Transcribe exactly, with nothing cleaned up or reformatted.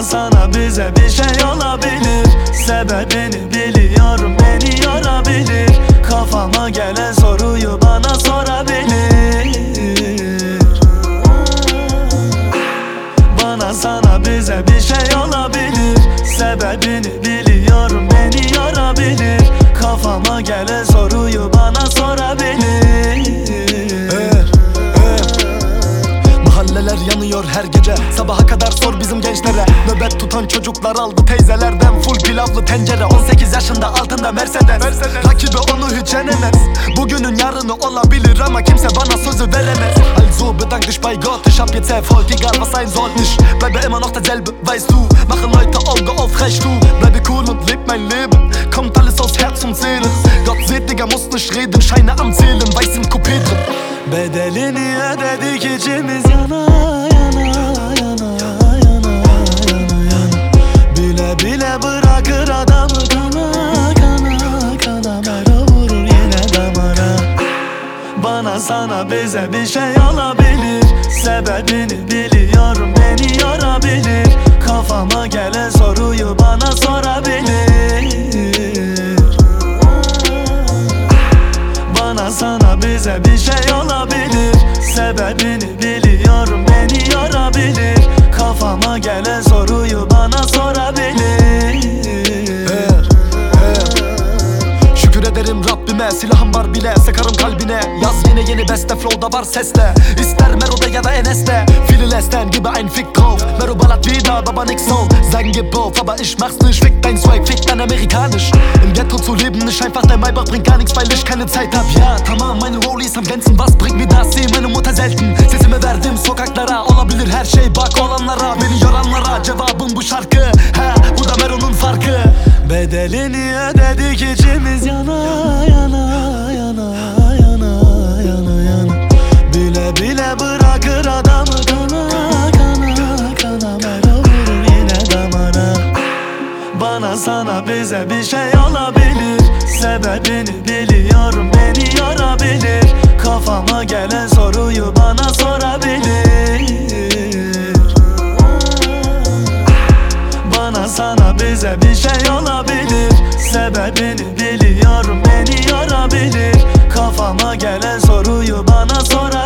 sana bize bir şey olabilir. Sebebini biliyorum, beni yorabilir. Kafama gelen soruyu bana sorabilir. Bana sana bize bir şey olabilir. Sebebini biliyorum, beni yorabilir. Kafama gelen soruyu bana sorabilir. ee, ee. Mahalleler yanıyor her gece, sabaha kadar sor bizim gençlere. Nöbet tutan çocuklar aldı teyzelerden full pilavlı tencere. On sekiz yaşında altında Mercedes, Mercedes. Rakibi onu hiç yenemez. Bugünün yarını olabilir ama kimse bana sözü veremez. Also bedank dich bei Gott, ich hab jetzt Erfolg, egal was sein soll. Ich bleibe immer noch derselbe, weißt du. Machen Leute Auge auf, recht du. Bleibe cool und leb mein Leben, kommt alles aus Herz und Seele. Gott seht, Digga, muss nicht reden, Scheine am Zählen, weiß im Coupé drin. Bedelini ödedik içimiz yana yana yana yana yana yana. Bile bile bırakır adamı kana kana kana. Mero vurur yine damara. Bana sana bize bir şey olabilir. Sebebini biliyorum, beni yorabilir. Kafama gelen soruyu bana sorabilir. Bana sana bize bir şey olabilir. Sebebini biliyorum, beni yorabilir. Kafama gelen soruyu bana sorabilir. Ee, ee. Şükür ederim Rabbime, silahım var bile, sıkarım kalbine. Yaz yine yeni beste, flow'da var sesle. İster Mero'da ya da Enes'te. Viele lästern, gebe ein Fick drauf. Mero ballert wieder, aber nix so. Sagen gib auf, aber ich mach's nicht. Fick dein Swag, fick dein amerikanisch. Im Ghetto zu leben ist einfach, der Maybach bringt gar nichts, weil ich keine Zeit hab. Ja tamam, meine Rollies am Glänzen, was bringt mir das? Seh meine Mutter selten. Sesimi verdim sokaklara, olabilir her şey bak olanlara. Beni yoranlara cevabım bu şarkı. Ha, bu da Mero'nun farkı. Bedelini ödedik içimiz yana yana yana yana yana yana. Bile bile bırakır adamı kana kana kana. Mero vurur yine damara. Bana sana bize bir şey olabilir. Sebebini biliyorum, beni yorabilir. Kafama gelen soruyu bana sorabilir. Bana sana bize bir şey olabilir. Sebebini biliyorum, beni yorabilir. Kafama gelen soruyu bana sorabilir.